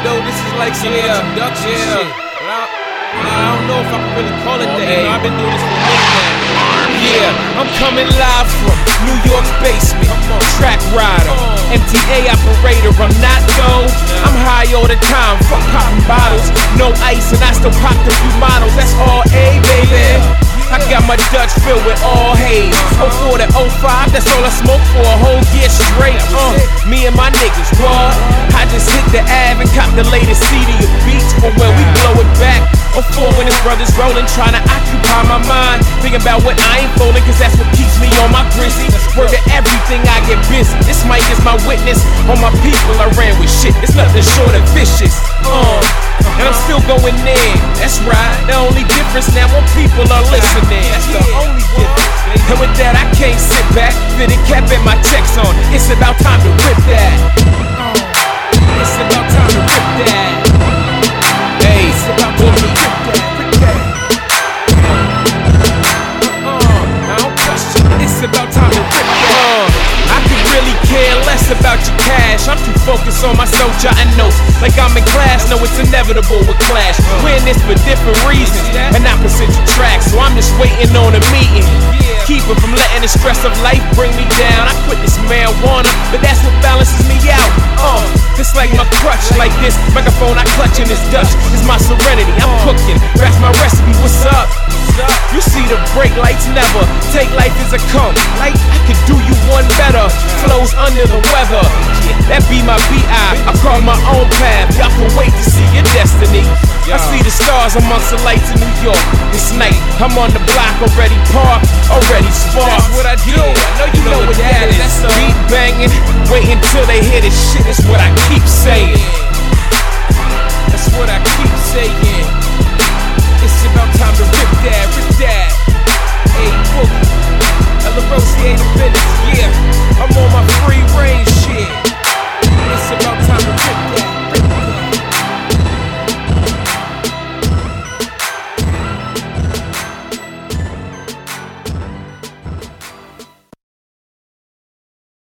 though, this is like some introduction shit. I don't know if I can really call it that. You know, I've been doing this for a minute now. Yeah, I'm coming live from New York's basement. Track rider, MTA operator, I'm not though. I'm high all the time, fuck popping bottles. No ice and I still popped a few models. That's all A, baby. I got my Dutch filled with all haze. 04 to 05, that's all I smoked for a whole year straight. Me and my niggas, what? I just hit the Ave and cop the latest CD of beats from where we blow it back. 04 when his brothers rolling, trying to occupy my mind. Thinking about what I ain't folding, cause that's what keeps me on my grizzly. Word to everything, I get busy. This mic is my witness. On my people, I ran with shit. It's nothing short of vicious. And I'm still going in. That's right. The only difference now, more people are listening. That's the only difference. And with that, I can't sit back. Fit a cap and my checks on. It's about time to rip that. It's about time to rip that. Hey, it's about time to rip that. I don't question. It's about time to rip that. I could really care less about your cash. I'm too focused on myself, jotting notes like I'm in class. No, it's inevitable with clash. We're in this for different reasons and opposite tracks. So I'm just waiting on a meeting. Keep it from letting the stress of life bring me down. I quit this marijuana, but that's what balances me out. It's like my crutch, like this microphone I clutch in this Dutch. It's my serenity, I'm cooking. That's my recipe, what's up? You see the brake lights never take life as a come. Like I could do you one better. Flows under the weather. That be my B.I. I carve my own path. Y'all can wait to see your destiny. I see the stars amongst the lights in New York. This night, I'm on the block, already parked, already sparked. That's what I do. I know you know what that is. Beat banging, wait until they hear this shit. That's what I keep saying. That's what I keep saying.